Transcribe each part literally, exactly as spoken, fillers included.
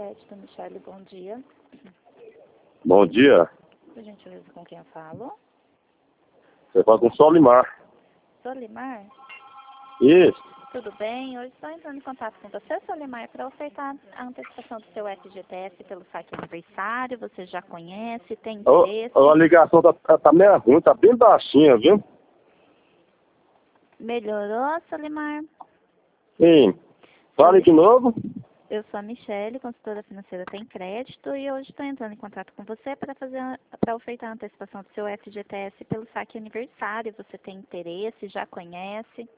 Crédito, Michele, bom dia. Bom dia. Por gentileza, com quem eu falo? Você fala com o Solimar. Solimar? Isso. Tudo bem? Hoje estou entrando em contato com você, Solimar, para ofertar a antecipação do seu F G T S pelo saque aniversário. Você já conhece, tem interesse? Ô, a ligação tá, tá, tá meio ruim, tá bem baixinha, viu? Melhorou, Solimar? Sim. Fale de novo. Eu sou a Michele, consultora financeira Tem Crédito, e hoje estou entrando em contato com você para fazer para ofertar a antecipação do seu F G T S pelo saque aniversário. Você tem interesse? Já conhece?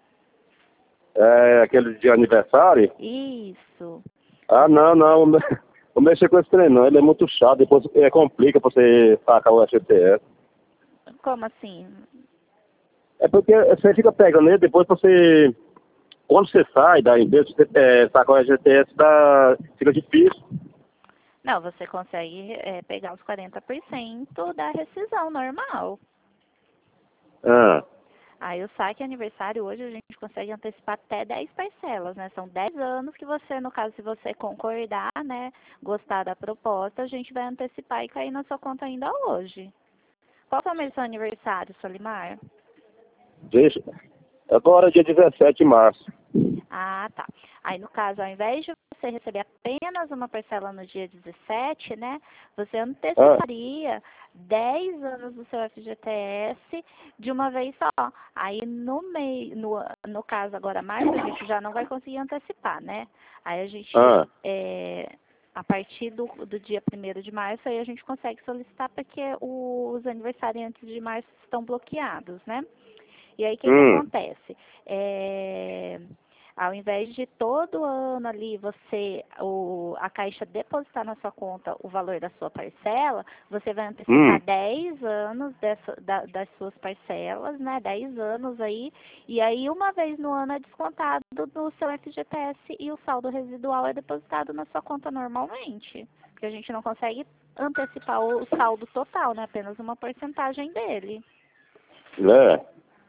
É aquele de aniversário? Isso. Ah, não, não. Não mexer com esse trem, não. Ele é muito chato. Depois é, complica pra você sacar o F G T S. Como assim? É porque você fica pegando ele, depois você... Quando você sai da empresa, você é, sacar o F G T S, dá, fica difícil. Não, você consegue é, pegar os quarenta por cento da rescisão normal. Ah. Aí o saque aniversário hoje a gente consegue antecipar até dez parcelas, né? São dez anos que você, no caso, se você concordar, né, gostar da proposta, a gente vai antecipar e cair na sua conta ainda hoje. Qual que é o mês do seu aniversário, Solimar? Deixa. Agora é dia dezessete de março. Ah, tá. Aí, no caso, ao invés de você receber apenas uma parcela no dia dezessete, né, você anteciparia ah. dez anos do seu F G T S de uma vez só. Aí, no, mei, no, no caso, agora, março, a gente já não vai conseguir antecipar, né? Aí, a gente, Ah. é, a partir do, do dia primeiro de março, aí a gente consegue solicitar porque os aniversariantes de março estão bloqueados, né? E aí, o que, hum. que acontece? É, ao invés de todo ano ali você, o, a Caixa depositar na sua conta o valor da sua parcela, você vai antecipar hum. dez anos dessa, da, das suas parcelas, né? dez anos aí, e aí uma vez no ano é descontado no seu F G T S e o saldo residual é depositado na sua conta normalmente. Porque a gente não consegue antecipar o saldo total, né? Apenas uma porcentagem dele. É.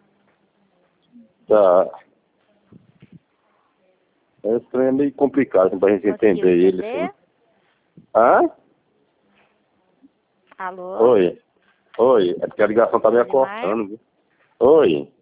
Tá. Esse trem é meio complicado assim, pra gente Conseguiu entender ele. entender? Assim. Hã? Alô? Oi. Oi. É porque a ligação tá meio cortando, viu? Oi.